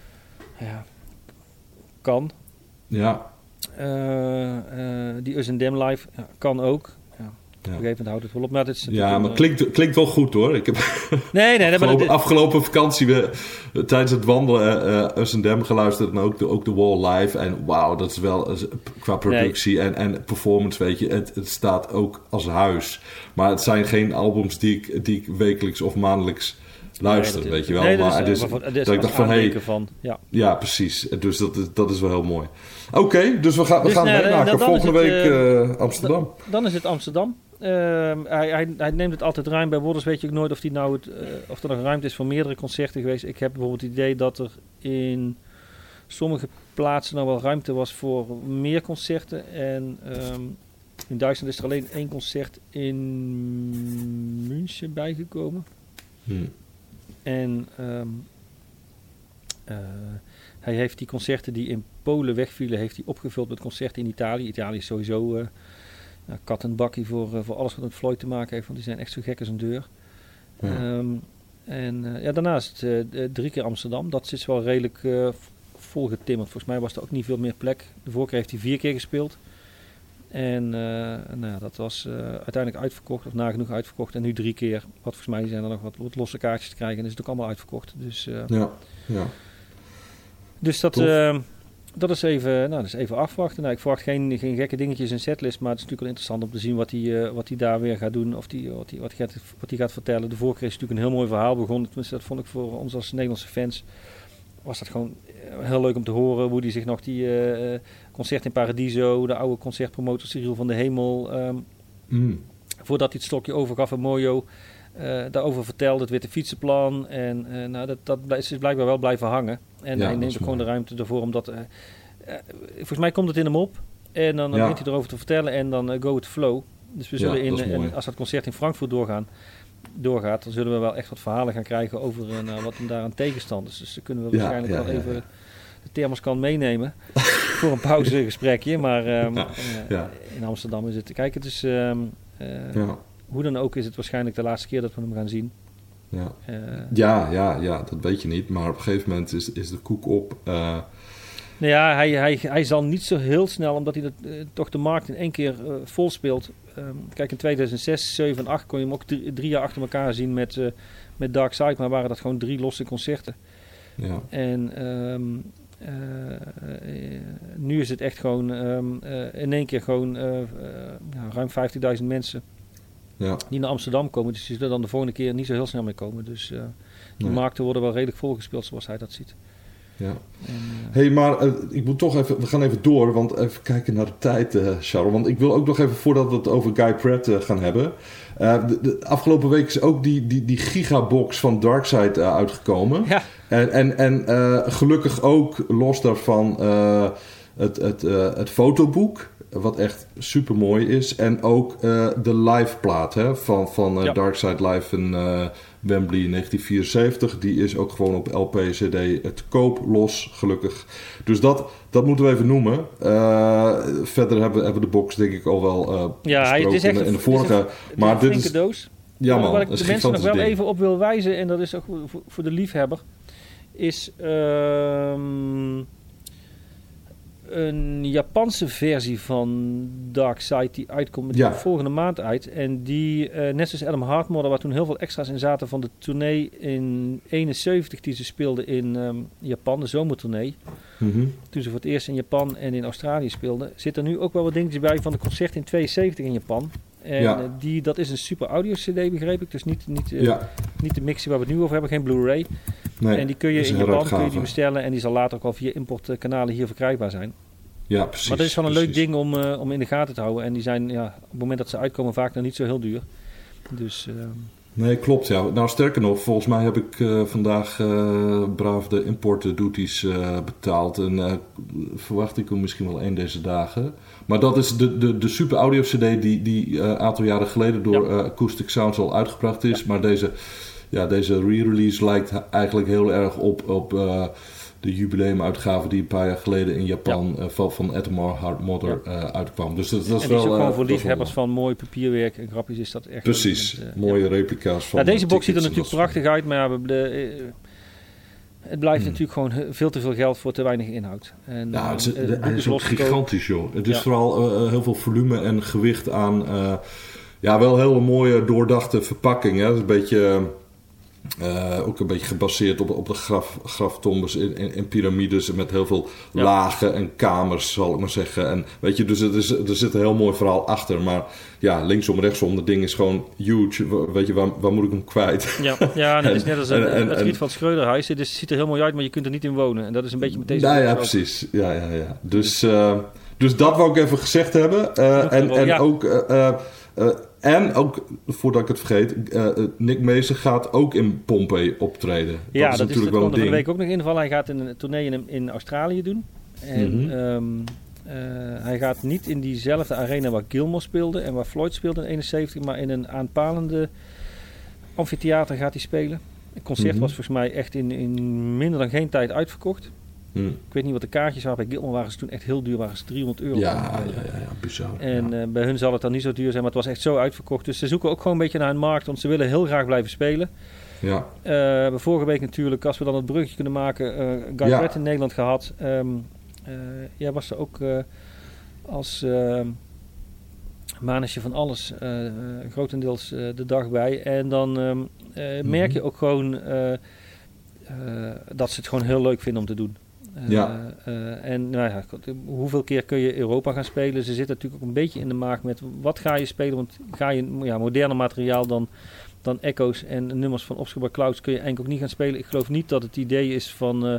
Ja, kan. Ja. Uh, uh, die Us and Them Live ja, kan ook. Ja. Op een gegeven moment houdt het wel op. Maar het is ja, maar het klinkt, klinkt wel goed hoor. Ik heb nee, nee, afgelopen, dit... afgelopen vakantie we, uh, tijdens het wandelen uh, Us and Them geluisterd en ook de, ook de Wall Live. En wauw, dat is wel uh, qua productie nee. en, en performance, weet je, het, het staat ook als huis. Maar het zijn geen albums die ik, die ik wekelijks of maandelijks luister, nee, weet is, je wel. Nee, maar dat is, dus, maar dat dat ik dacht van, hey, van, ja. ja, precies. Dus dat is, dat is wel heel mooi. Oké, okay, dus we gaan, we dus, gaan nee, meemaken volgende het, week uh, Amsterdam. Dan, dan is het Amsterdam. Uh, hij, hij, hij neemt het altijd ruim. Bij Wolders weet je ook nooit of, die nou het, uh, of er nog ruimte is voor meerdere concerten geweest. Ik heb bijvoorbeeld het idee dat er in sommige plaatsen nou wel ruimte was voor meer concerten. En um, in Duitsland is er alleen één concert in München bijgekomen. Hmm. En um, uh, hij heeft die concerten die in Polen wegvielen, heeft hij opgevuld met concerten in Italië. Italië is sowieso... Uh, Nou, kat en bakkie voor, uh, voor alles wat met Floyd te maken heeft, want die zijn echt zo gek als een deur. Ja. Um, en uh, ja, daarnaast uh, uh, drie keer Amsterdam. Dat is wel redelijk uh, volgetimmerd. Volgens mij was er ook niet veel meer plek. De vorige keer heeft hij vier keer gespeeld. En uh, nou ja, dat was uh, uiteindelijk uitverkocht, of nagenoeg uitverkocht. En nu drie keer, wat volgens mij zijn er nog wat, wat losse kaartjes te krijgen. En is het ook allemaal uitverkocht. Dus, uh, ja, ja. dus dat, uh, dat, is even, nou, dat is even afwachten. Nou, ik verwacht geen, geen gekke dingetjes in setlist. Maar het is natuurlijk wel interessant om te zien wat hij uh, wat hij daar weer gaat doen. Of die, wat hij wat gaat, wat hij gaat vertellen. De vorige keer is natuurlijk een heel mooi verhaal begonnen. Tenminste, dat vond ik voor ons als Nederlandse fans. Was dat gewoon heel leuk om te horen. Hoe hij zich nog die uh, concert in Paradiso. De oude concertpromotor Cyril van de Hemel. Um, mm. Voordat hij het stokje overgaf aan Mojo. Uh, daarover vertelde, het witte fietsenplan. En uh, nou, dat, dat is blijkbaar wel blijven hangen. En ja, hij neemt ook gewoon de ruimte ervoor. Omdat, uh, uh, volgens mij komt het in hem op. En dan, dan ja. begint hij erover te vertellen. En dan uh, go with the flow. Dus we zullen ja, in, in, als dat concert in Frankfurt doorgaan, doorgaat, dan zullen we wel echt wat verhalen gaan krijgen over uh, nou, wat hem daar aan tegenstand is. Dus dan kunnen we ja, waarschijnlijk ja, wel ja, even ja. de thermoskan meenemen voor een pauzegesprekje. Maar um, ja, ja. Uh, in Amsterdam is het... Kijk, het is... Um, uh, ja. Hoe dan ook is het waarschijnlijk de laatste keer dat we hem gaan zien. Ja, uh, ja, ja, ja, dat weet je niet. Maar op een gegeven moment is, is de koek op. Uh, nou ja, hij, hij, hij zal niet zo heel snel, omdat hij dat, uh, toch de markt in één keer uh, vol speelt. Um, kijk, in tweeduizend zes, zeven en acht kon je hem ook drie, drie jaar achter elkaar zien met, uh, met Dark Side. Maar waren dat gewoon drie losse concerten. Ja. En um, uh, uh, nu is het echt gewoon um, uh, in één keer gewoon uh, uh, ja, ruim vijftigduizend mensen. Ja. Die naar Amsterdam komen, dus die zullen dan de volgende keer niet zo heel snel mee komen. Dus uh, de nee. markten worden wel redelijk volgespeeld zoals hij dat ziet. Ja. En, uh, hey, maar uh, ik moet toch even, we gaan even door, want even kijken naar de tijd, uh, Charles. Want ik wil ook nog even, voordat we het over Guy Pratt uh, gaan hebben. Uh, de, de afgelopen week is ook die, die, die gigabox van Darkside uh, uitgekomen. Ja. En, en, en uh, gelukkig ook, los daarvan, uh, het, het, uh, het fotoboek. Wat echt super mooi is. En ook uh, de live plaat hè, van, van uh, ja. Darkside Live in uh, Wembley in negentien vierenzeventig. Die is ook gewoon op L P C D te koop, los, gelukkig. Dus dat, dat moeten we even noemen. Uh, verder hebben, hebben we de box denk ik al wel uh, ja, het is echt in, in de vorige. Het is een, maar dit is doos. Ja man, wat ik de mensen nog wel ding. even op wil wijzen, en dat is ook voor, voor de liefhebber, is... Um, een Japanse versie van Darkside die uitkomt met ja. de volgende maand uit. En die, uh, net zoals Adam Hartmodder, waar toen heel veel extra's in zaten van de tournee in eenenzeventig die ze speelden in um, Japan, de zomertournee. Mm-hmm. Toen ze voor het eerst in Japan en in Australië speelden. Zit er nu ook wel wat dingetjes bij van de concert in tweeënzeventig in Japan. En ja. uh, die, dat is een super audio C D, begreep ik. Dus niet, niet, uh, ja. niet de mixie waar we het nu over hebben, geen Blu-ray. Nee, en die kun je in Japan kun je die bestellen en die zal later ook al via importkanalen hier verkrijgbaar zijn. Ja, precies. Maar dat is wel een precies. leuk ding om, uh, om in de gaten te houden. En die zijn ja, op het moment dat ze uitkomen vaak nog niet zo heel duur. Dus... Uh, Nee, klopt. Ja. Nou, sterker nog, volgens mij heb ik uh, vandaag uh, braaf de importduties uh, betaald. En uh, verwacht ik hem misschien wel één deze dagen. Maar dat is de, de, de super audio C D die een uh, aantal jaren geleden door ja. uh, Acoustic Sounds al uitgebracht is. Ja. Maar deze, ja, deze re-release lijkt eigenlijk heel erg op... op uh, de jubileumuitgave die een paar jaar geleden in Japan ja. uh, van, van Atomar Hartmodder ja. uh, uitkwam. Dus dat, dat is en wel... En is ook uh, gewoon voor liefhebbers van mooi papierwerk en grapjes is dat echt... Precies, met, uh, mooie ja. replica's van... Nou, deze box ziet er natuurlijk prachtig uit, maar ja, de, uh, het blijft hmm. natuurlijk gewoon veel te veel geld voor te weinig inhoud. En, ja, het is, uh, het is ook gigantisch, joh. Het is ja. vooral uh, heel veel volume en gewicht aan... Uh, ja, wel hele mooie doordachte verpakking. Hè? Het is een beetje... Uh, Uh, ook een beetje gebaseerd op, op de graf, graftombes in, in, in piramides met heel veel ja. lagen en kamers, zal ik maar zeggen. En weet je, dus het is, er zit een heel mooi verhaal achter. Maar ja, linksom, rechtsom, dat ding is gewoon huge. Weet je, waar, waar moet ik hem kwijt? Ja, ja het is net als een, en, en, het Riet van het Schreuderhuis. Het ziet er heel mooi uit, maar je kunt er niet in wonen. En dat is een beetje met deze... Nou ja, precies. Ja, ja, ja. Dus, uh, dus dat wou ik even gezegd hebben. Uh, en en ja. ook... Uh, uh, En ook, voordat ik het vergeet, uh, Nick Mason gaat ook in Pompey optreden. Dat ja, is dat natuurlijk is, dat wel een ding. Er de week ook nog invallen. Hij gaat een tournee in, in Australië doen. En mm-hmm. um, uh, hij gaat niet in diezelfde arena waar Gilmour speelde en waar Floyd speelde in eenenzeventig, maar in een aanpalende amfitheater gaat hij spelen. Het concert mm-hmm. was volgens mij echt in, in minder dan geen tijd uitverkocht. Mm. Ik weet niet wat de kaartjes waren. Bij Gilmour waren ze toen echt heel duur. Waren ze driehonderd euro. Ja, ja, ja, ja, bizar. En ja. uh, bij hun zal het dan niet zo duur zijn. Maar het was echt zo uitverkocht. Dus ze zoeken ook gewoon een beetje naar een markt. Want ze willen heel graag blijven spelen. Ja. Uh, we hebben vorige week natuurlijk, als we dan het bruggetje kunnen maken, uh, Guy ja. Pratt in Nederland gehad. Um, uh, jij was er ook uh, als... Uh, Maandag je van alles, uh, grotendeels uh, de dag bij. En dan um, uh, mm-hmm. merk je ook gewoon uh, uh, dat ze het gewoon heel leuk vinden om te doen. Uh, ja. Uh, en nou ja, hoeveel keer kun je Europa gaan spelen? Ze zitten natuurlijk ook een beetje in de maag met wat ga je spelen? Want ga je ja, moderner materiaal dan, dan echo's en nummers van Obscure Clouds kun je eigenlijk ook niet gaan spelen. Ik geloof niet dat het idee is van... Uh,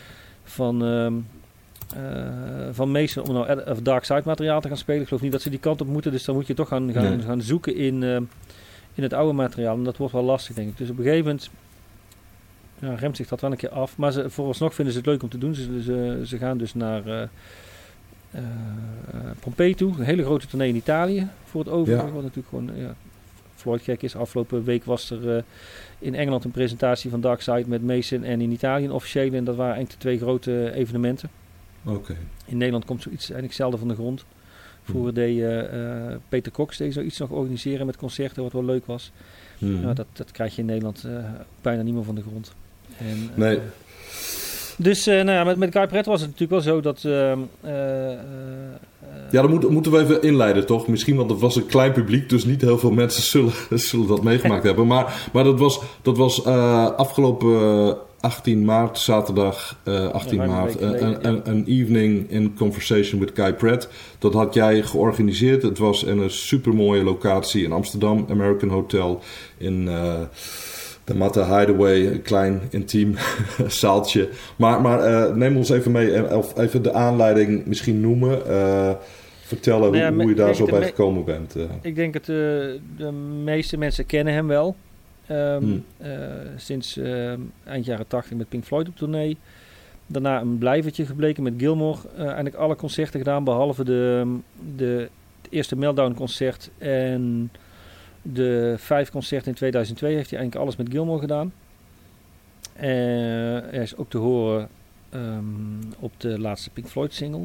van um, Uh, van Mason om nou of Dark Side materiaal te gaan spelen. Ik geloof niet dat ze die kant op moeten. Dus dan moet je toch gaan, gaan, nee. gaan zoeken in, uh, in het oude materiaal. En dat wordt wel lastig, denk ik. Dus op een gegeven moment ja, remt zich dat wel een keer af. Maar ze, vooralsnog vinden ze het leuk om te doen. Ze, ze, ze gaan dus naar uh, uh, Pompeii toe. Een hele grote tournee in Italië voor het overige. Ja. Wat natuurlijk gewoon ja, Floyd gek is. Afgelopen week was er uh, in Engeland een presentatie van Dark Side met Mason. En in Italië een officiële. En dat waren eigenlijk de twee grote evenementen. Okay. In Nederland komt zoiets eigenlijk zelden van de grond. Vroeger deed uh, uh, Peter Cox deed zoiets nog organiseren met concerten, wat wel leuk was. Hmm. Nou, dat, dat krijg je in Nederland uh, bijna niet meer van de grond. En, nee. Uh, dus uh, nou ja, met, met Guy Pret was het natuurlijk wel zo dat... Uh, uh, uh, ja, dan moet, moeten we even inleiden, toch? Misschien, want het was een klein publiek, dus niet heel veel mensen zullen, zullen dat meegemaakt hebben. Maar, maar dat was, dat was uh, afgelopen... Uh, achttien maart, zaterdag uh, achttien maart, een uh, uh, evening in conversation with Guy Pratt. Dat had jij georganiseerd. Het was in een supermooie locatie in Amsterdam, American Hotel, in uh, de Matta Hideaway, een klein intiem zaaltje. Maar, maar uh, neem ons even mee, of even de aanleiding misschien noemen. Uh, vertellen nou ja, hoe, hoe je daar zo bij me- gekomen bent. Uh. Ik denk dat uh, de meeste mensen kennen hem wel. Um, hmm. uh, sinds uh, eind jaren tachtig met Pink Floyd op tournee. Daarna een blijvertje gebleken met Gilmour. Uh, eigenlijk alle concerten gedaan, behalve de, de, het eerste Meltdown concert en de vijf concerten in tweeduizend twee heeft hij eigenlijk alles met Gilmour gedaan. Uh, hij is ook te horen um, op de laatste Pink Floyd single.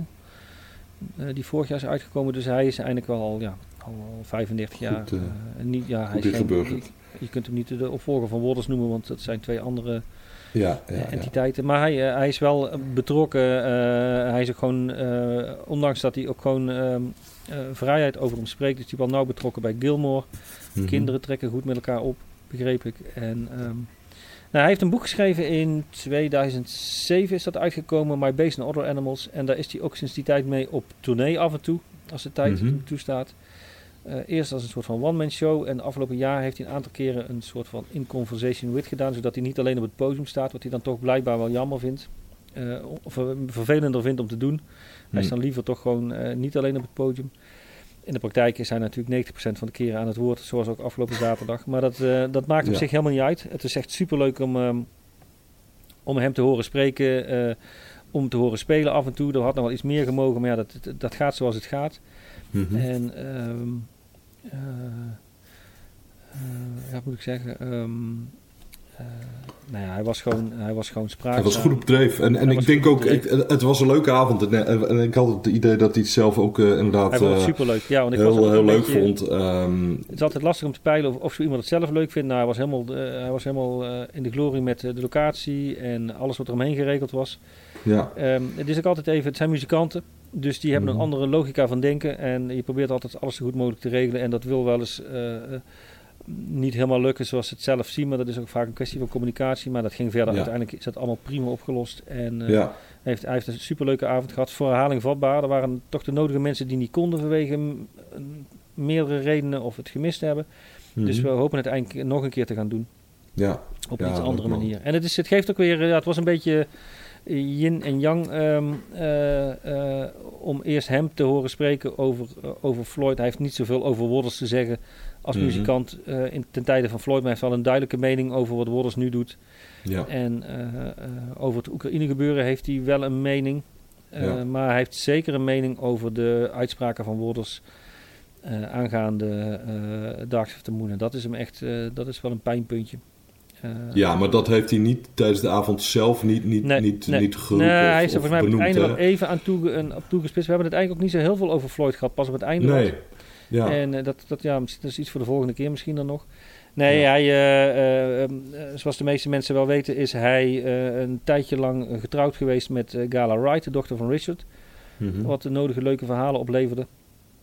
Uh, die vorig jaar is uitgekomen. Dus hij is eigenlijk wel al, ja, al vijfendertig jaar. Goed, uh, uh, niet, ja, hij is geen, je kunt hem niet de opvolger van Waters noemen, want dat zijn twee andere ja, ja, uh, entiteiten. Ja. Maar hij, uh, hij is wel betrokken. Uh, hij is ook gewoon, uh, ondanks dat hij ook gewoon uh, uh, vrijheid over hem spreekt, is hij wel nauw betrokken bij Gilmour. Mm-hmm. Kinderen trekken goed met elkaar op, begreep ik. En, um, nou, hij heeft een boek geschreven in tweeduizend zeven is dat uitgekomen, My Base and Other Animals. En daar is hij ook sinds die tijd mee op tournee af en toe, als de tijd mm-hmm. toestaat. Uh, eerst als een soort van one-man show en afgelopen jaar heeft hij een aantal keren een soort van in conversation with gedaan, zodat hij niet alleen op het podium staat, wat hij dan toch blijkbaar wel jammer vindt, uh, of uh, vervelender vindt om te doen. Mm. Hij is dan liever toch gewoon uh, niet alleen op het podium. In de praktijk is hij natuurlijk negentig procent van de keren aan het woord, zoals ook afgelopen zaterdag. Maar dat, uh, dat maakt op ja. zich helemaal niet uit. Het is echt superleuk om, um, om hem te horen spreken, uh, om te horen spelen af en toe. Er had nog wel iets meer gemogen, maar ja, dat, dat, dat gaat zoals het gaat. Mm-hmm. En um, uh, uh, ja, wat moet ik zeggen? Um, uh, nou ja, hij was gewoon, hij was gewoon spraakzaam. Hij was goed op dreef. En, en ik denk ook, ik, het was een leuke avond. En, en, en ik had het idee dat hij het zelf ook uh, inderdaad hij vond het superleuk. Ja, want ik heel, was heel leuk beetje, vond. Um, het is altijd lastig om te peilen of, of zo iemand het zelf leuk vindt. Nou, hij was helemaal, uh, hij was helemaal uh, in de glorie met uh, de locatie en alles wat er omheen geregeld was. Ja. Um, het is ook altijd even, het zijn muzikanten. Dus die hebben mm. een andere logica van denken. En je probeert altijd alles zo goed mogelijk te regelen. En dat wil wel eens uh, uh, niet helemaal lukken zoals ze het zelf zien. Maar dat is ook vaak een kwestie van communicatie. Maar dat ging verder. Ja. Uiteindelijk is dat allemaal prima opgelost. En uh, ja. hij, heeft, hij heeft een superleuke avond gehad. Voor herhaling vatbaar. Er waren toch de nodige mensen die niet konden vanwege m- meerdere redenen of het gemist hebben. Mm-hmm. Dus we hopen het eigenlijk nog een keer te gaan doen. Ja. Op een ja, iets andere manier. En het, is, het geeft ook weer... Ja, het was een beetje... yin en yang um, uh, uh, om eerst hem te horen spreken over, uh, over Floyd. Hij heeft niet zoveel over Waters te zeggen als mm-hmm. muzikant uh, in, ten tijde van Floyd. Maar hij heeft wel een duidelijke mening over wat Waters nu doet. Ja. En uh, uh, over het Oekraïne gebeuren heeft hij wel een mening. Uh, ja. Maar hij heeft zeker een mening over de uitspraken van Waters uh, aangaande uh, Dark Side of the Moon. En dat is hem echt, uh, dat is wel een pijnpuntje. Uh, ja, maar dat heeft hij niet tijdens de avond zelf niet, niet, nee, niet, nee. niet geroepen. Nee, hij of, is er volgens mij op het einde wel even aan toe, een, op toegespitst. We hebben het eigenlijk ook niet zo heel veel over Floyd gehad, pas op het einde. Nee. Ja. En uh, dat, dat, ja, dat is iets voor de volgende keer misschien dan nog. Nee, ja. hij, uh, uh, uh, zoals de meeste mensen wel weten, is hij uh, een tijdje lang getrouwd geweest met uh, Gala Wright, de dochter van Richard. Mm-hmm. Wat de nodige leuke verhalen opleverde.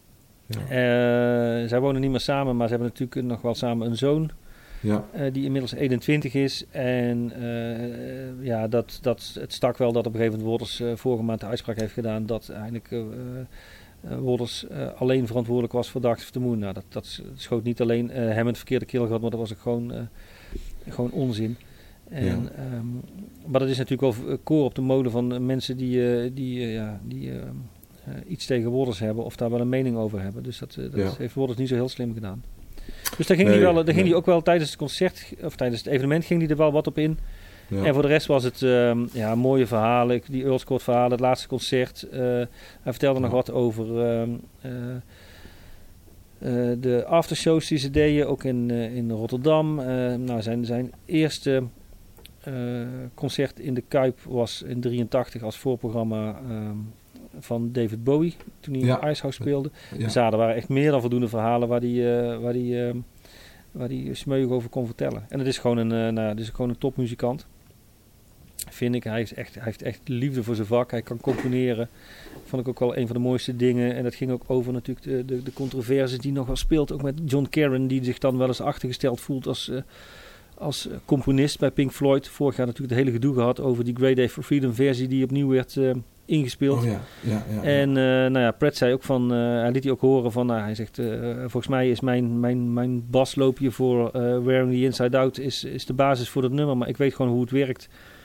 Ja. Uh, zij wonen niet meer samen, maar ze hebben natuurlijk nog wel samen een zoon. Ja. Uh, die inmiddels eenentwintig is. En uh, ja, dat, dat, het stak wel dat op een gegeven moment Waters uh, vorige maand de uitspraak heeft gedaan dat eigenlijk uh, uh, Waters uh, alleen verantwoordelijk was voor Dark of the Moon. Nou, dat, dat schoot niet alleen uh, hem het verkeerde keel gehad, maar dat was ook gewoon, uh, gewoon onzin. En, ja. um, maar dat is natuurlijk wel koor op de molen van uh, mensen die, uh, die, uh, ja, die uh, uh, iets tegen Waters hebben of daar wel een mening over hebben. Dus dat, uh, dat ja. heeft Waters niet zo heel slim gedaan. Dus daar ging hij nee, nee. nee. ook wel tijdens het concert, of tijdens het evenement ging hij er wel wat op in. Ja. En voor de rest was het um, ja, mooie verhalen, die Earls Court verhalen, het laatste concert. Uh, hij vertelde ja. nog wat over um, uh, uh, de aftershows die ze deden, ook in, uh, in Rotterdam. Uh, nou, zijn, zijn eerste uh, concert in de Kuip was in drieëntachtig als voorprogramma um, van David Bowie, toen hij ja. in Icehouse speelde. Ja. Dus ja, er waren echt meer dan voldoende verhalen waar die, uh, waar die, uh, waar die smeug over kon vertellen. En het is gewoon een, uh, nou, het is gewoon een topmuzikant, vind ik. Hij heeft, echt, hij heeft echt liefde voor zijn vak. Hij kan componeren. Vond ik ook wel een van de mooiste dingen. En dat ging ook over natuurlijk de, de, de controverse die nog wel speelt. Ook met John Caron, die zich dan wel eens achtergesteld voelt als, uh, als componist bij Pink Floyd. Vorig jaar natuurlijk het hele gedoe gehad over die Great Day for Freedom versie die opnieuw werd uh, ingespeeld. Oh, ja. Ja, ja, ja. En uh, nou ja, Pratt zei ook van, uh, hij liet hij ook horen van, uh, hij zegt, uh, volgens mij is mijn, mijn, mijn basloopje voor uh, Wearing the Inside Out is, is de basis voor dat nummer, maar ik weet gewoon hoe het werkt.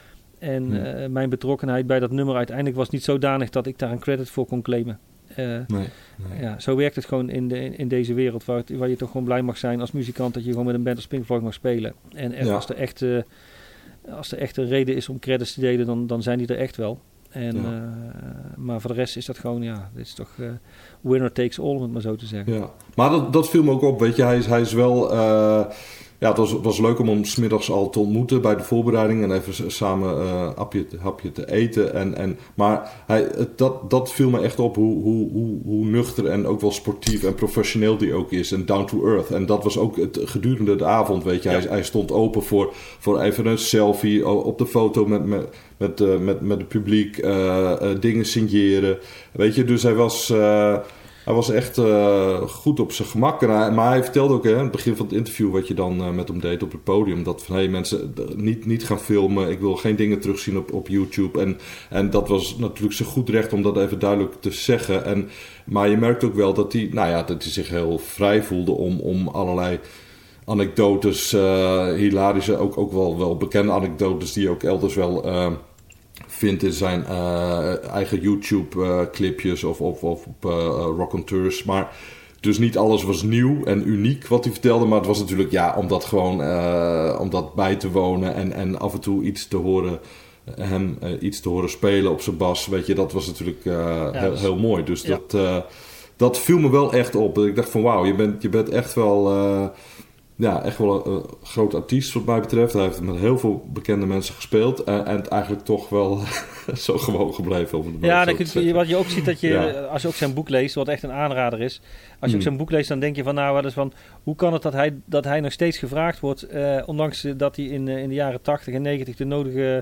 En ja. uh, mijn betrokkenheid bij dat nummer uiteindelijk was niet zodanig dat ik daar een credit voor kon claimen. Uh, nee, nee. Ja, zo werkt het gewoon in, de, in, in deze wereld, waar, het, waar je toch gewoon blij mag zijn als muzikant dat je gewoon met een band als Pink Floyd mag spelen. En echt, ja. als, er echt, uh, als er echt een reden is om credits te delen, dan, dan zijn die er echt wel. En, ja. uh, maar voor de rest is dat gewoon, ja, dit is toch uh, winner takes all, om het maar zo te zeggen. Ja. Maar dat, dat viel me ook op, weet je, hij is, hij is wel... Uh, ja, het was, het was leuk om hem 's middags al te ontmoeten bij de voorbereiding en even samen uh, hapje, hapje te eten. En, en, maar hij, het, dat, dat viel me echt op, hoe, hoe, hoe, hoe nuchter en ook wel sportief en professioneel die ook is. En down to earth. En dat was ook het, gedurende de avond, weet je. Ja. Hij, hij stond open voor, voor even een selfie op de foto met, met, met, uh, met, met het publiek. Uh, uh, dingen signeren. Weet je, dus hij was... Uh, Hij was echt uh, goed op zijn gemak. En hij, maar hij vertelde ook hè, aan het begin van het interview wat je dan uh, met hem deed op het podium. Dat van, hé hey, mensen, niet, niet gaan filmen. Ik wil geen dingen terugzien op, op YouTube. En, en dat was natuurlijk zijn goed recht om dat even duidelijk te zeggen. En, maar je merkt ook wel dat hij, nou ja, dat hij zich heel vrij voelde om, om allerlei anekdotes, uh, hilarische, ook, ook wel, wel bekende anekdotes die je ook elders wel... Uh, vindt in zijn uh, eigen YouTube-clipjes uh, of, of, of op uh, Rock on Tours. Maar dus niet alles was nieuw en uniek wat hij vertelde. Maar het was natuurlijk, ja, om dat gewoon uh, om dat bij te wonen en, en af en toe iets te horen, hem uh, iets te horen spelen op zijn bas. Weet je, dat was natuurlijk uh, ja, heel, dus, heel mooi. Dus ja. dat, uh, dat viel me wel echt op. Ik dacht van wauw, je bent, je bent echt wel... Uh, Ja, echt wel een uh, groot artiest wat mij betreft. Hij heeft met heel veel bekende mensen gespeeld. Uh, en het eigenlijk toch wel zo gewoon gebleven. Om ja, dan kun je, wat je ook ziet, dat je, ja. als je ook zijn boek leest, wat echt een aanrader is. Als je hmm. ook zijn boek leest, dan denk je van, nou, wat is van, hoe kan het dat hij, dat hij nog steeds gevraagd wordt, uh, ondanks dat hij in, uh, in de jaren tachtig en negentig de nodige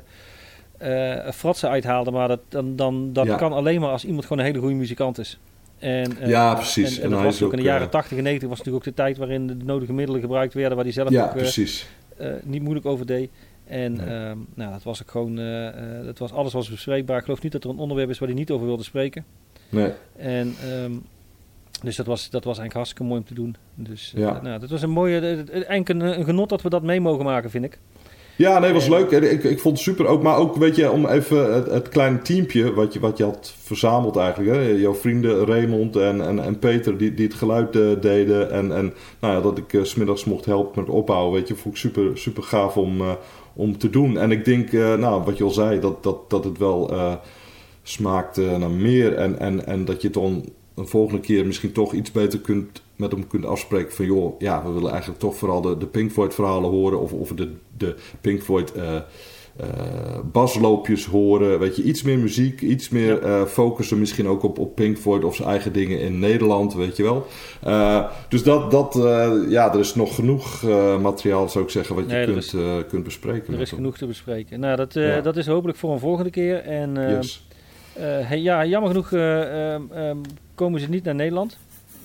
uh, fratsen uithaalde. Maar dat, dan, dan, dat ja. kan alleen maar als iemand gewoon een hele goede muzikant is. En, uh, ja, precies. En, en, en dat was ook in de jaren tachtig en negentig was natuurlijk ook de tijd waarin de nodige middelen gebruikt werden, waar hij zelf ja, ook uh, uh, niet moeilijk over deed. En nee. uh, nou, dat was ook gewoon, uh, uh, dat was, alles was bespreekbaar. Ik geloof niet dat er een onderwerp is waar hij niet over wilde spreken. Nee. En um, dus dat was, dat was eigenlijk hartstikke mooi om te doen. Dus uh, ja. nou, dat was een mooie, uh, eigenlijk een, een genot dat we dat mee mogen maken, vind ik. Ja, nee, was leuk. Ik, ik vond het super ook. Maar ook, weet je, om even het, het kleine teampje wat je, wat je had verzameld eigenlijk. Hè? Jouw vrienden Raymond en, en, en Peter die, die het geluid uh, deden. En, en nou ja, dat ik uh, 's middags mocht helpen met opbouwen. Weet je, vond ik super, super gaaf om, uh, om te doen. En ik denk, uh, nou, wat je al zei, dat, dat, dat het wel uh, smaakt uh, naar meer. En, en, en dat je dan een volgende keer misschien toch iets beter kunt... met hem kunt afspreken van joh, ja, we willen eigenlijk toch vooral de, de Pink Floyd verhalen horen of, of de, de Pink Floyd uh, uh, basloopjes horen, weet je, iets meer muziek, iets meer uh, focussen misschien ook op, op Pink Floyd of zijn eigen dingen in Nederland, weet je wel. Uh, dus dat, dat uh, ja, er is nog genoeg uh, materiaal, zou ik zeggen, wat je nee, kunt, is, uh, kunt bespreken. Er is genoeg te bespreken. Nou, dat, uh, ja. dat is hopelijk voor een volgende keer. En uh, yes. uh, hey, ja, jammer genoeg uh, uh, uh, komen ze niet naar Nederland.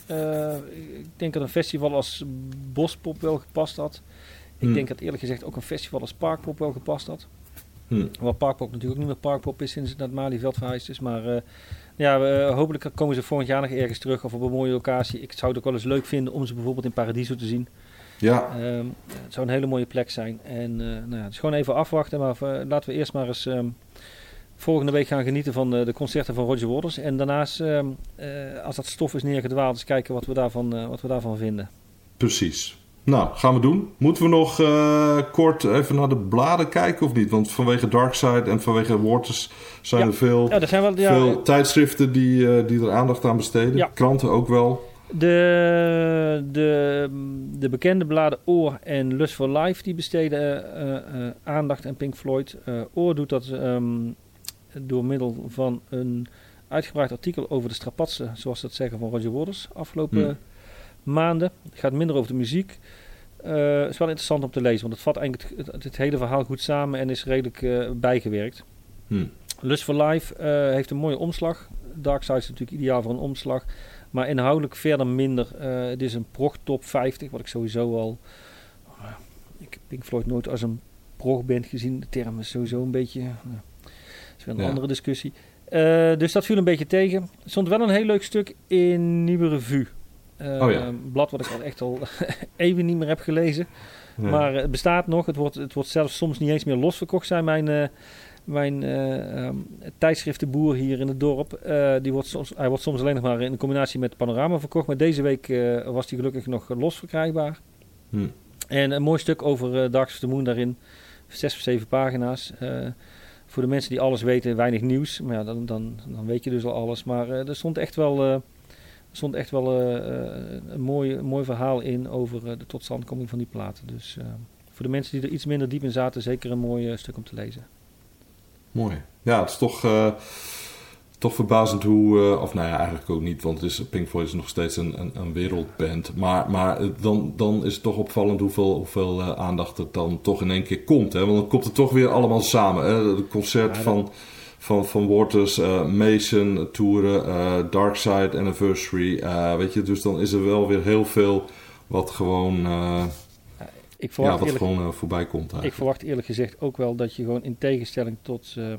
Uh, ik denk dat een festival als Bospop wel gepast had. Ik hmm. denk dat eerlijk gezegd ook een festival als Parkpop wel gepast had. Hmm. Waar Parkpop natuurlijk ook niet meer Parkpop is sinds het naar het Malieveld verhuisd is. Maar uh, ja, uh, hopelijk komen ze volgend jaar nog ergens terug of op een mooie locatie. Ik zou het ook wel eens leuk vinden om ze bijvoorbeeld in Paradiso te zien. Ja. Um, het zou een hele mooie plek zijn. En uh, nou ja, het is gewoon even afwachten. Maar uh, laten we eerst maar eens um, volgende week gaan genieten van uh, de concerten van Roger Waters. En daarnaast, uh, uh, als dat stof is neergedwaald, eens kijken wat we daarvan, uh, wat we daarvan vinden. Precies. Nou, gaan we doen. Moeten we nog uh, kort even naar de bladen kijken of niet? Want vanwege Darkside en vanwege Waters zijn ja. er veel, ja, er zijn wel, ja, veel uh, tijdschriften die, uh, die er aandacht aan besteden. Ja. Kranten ook wel. De, de, de bekende bladen Oor en Lust for Life die besteden uh, uh, aandacht aan Pink Floyd. Uh, Oor doet dat um, door middel van een uitgebreid artikel over de strapatsen, zoals ze dat zeggen, van Roger Waters afgelopen hmm. maanden. Het gaat minder over de muziek. Het uh, is wel interessant om te lezen, want het vat eigenlijk het, het, het hele verhaal goed samen en is redelijk uh, bijgewerkt. Hmm. Lust for Life uh, heeft een mooie omslag. Darkside is natuurlijk ideaal voor een omslag. Maar inhoudelijk verder minder. Uh, het is een prog top vijftig, wat ik sowieso al... Uh, ik heb Pink Floyd nooit als een progband gezien. De term is sowieso een beetje... Uh, dat is weer een ja. andere discussie. Uh, dus dat viel een beetje tegen. Er stond wel een heel leuk stuk in Nieuwe Revue. Uh, oh ja. Een blad wat ik al echt al even niet meer heb gelezen. Ja. Maar uh, het bestaat nog. Het wordt, het wordt zelfs soms niet eens meer losverkocht, zijn mijn... Uh, Mijn uh, um, tijdschriftenboer hier in het dorp, uh, die wordt soms, hij wordt soms alleen nog maar in combinatie met Panorama verkocht. Maar deze week uh, was die gelukkig nog los verkrijgbaar. Hmm. En een mooi stuk over uh, Dark of the Moon daarin. Zes of zeven pagina's. Uh, voor de mensen die alles weten, weinig nieuws. Maar ja, dan, dan, dan weet je dus al alles. Maar uh, er stond echt wel, uh, er stond echt wel uh, een, mooi, een mooi verhaal in over uh, de totstandkoming van die platen. Dus uh, voor de mensen die er iets minder diep in zaten, zeker een mooi uh, stuk om te lezen. Mooi. Ja, het is toch, uh, toch verbazend hoe... Uh, of nou ja, eigenlijk ook niet, want het is, Pink Floyd is nog steeds een, een, een wereldband. Maar, maar dan, dan is het toch opvallend hoeveel, hoeveel uh, aandacht er dan toch in één keer komt. Hè? Want dan komt het toch weer allemaal samen. Hè? Het concert ja, van, van, van Waters, uh, Mason, toeren, uh, Darkside, Anniversary. Uh, weet je, dus dan is er wel weer heel veel wat gewoon... Uh, Ik verwacht, ja, wat eerlijk, gewoon uh, voorbij komt eigenlijk. Ik verwacht eerlijk gezegd ook wel dat je gewoon in tegenstelling tot, uh,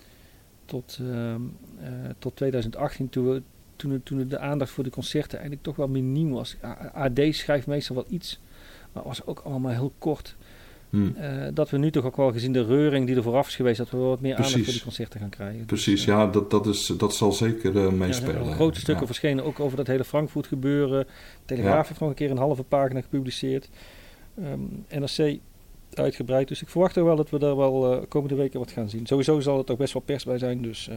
tot, uh, uh, tot twintig achttien, toen, we, toen, toen de aandacht voor de concerten eigenlijk toch wel miniem was. A D schrijft meestal wel iets, maar was ook allemaal heel kort. Hmm. Uh, dat we nu toch ook wel gezien de reuring die er vooraf is geweest, dat we wel wat meer Precies. aandacht voor die concerten gaan krijgen. Precies, dus, uh, ja, dat, dat, is, dat zal zeker uh, meespelen. Ja, grote stukken ja. verschenen ook over dat hele Frankfurt gebeuren. De Telegraaf ja. heeft nog een keer een halve pagina gepubliceerd. Um, N R C uitgebreid. Dus ik verwacht ook wel dat we daar wel uh, komende weken wat gaan zien. Sowieso zal het ook best wel pers bij zijn. Dus, uh,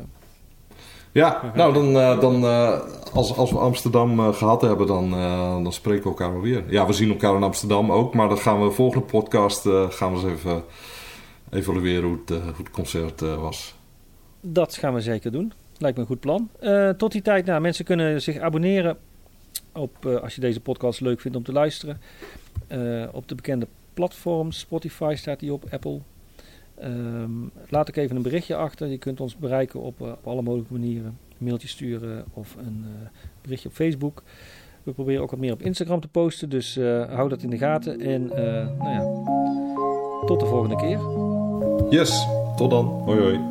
ja, nou dan, uh, dan uh, als, als we Amsterdam uh, gehad hebben, dan, uh, dan spreken we elkaar wel weer. Ja, we zien elkaar in Amsterdam ook. Maar dan gaan we de volgende podcast uh, gaan we eens even evalueren hoe het, uh, hoe het concert uh, was. Dat gaan we zeker doen. Lijkt me een goed plan. Uh, tot die tijd, nou, mensen kunnen zich abonneren op, uh, als je deze podcast leuk vindt om te luisteren. Uh, op de bekende platforms. Spotify staat die op, Apple. Um, laat ik even een berichtje achter. Je kunt ons bereiken op, uh, op alle mogelijke manieren. Een mailtje sturen of een uh, berichtje op Facebook. We proberen ook wat meer op Instagram te posten. Dus uh, hou dat in de gaten. En uh, nou ja, tot de volgende keer. Yes, tot dan. Hoi hoi.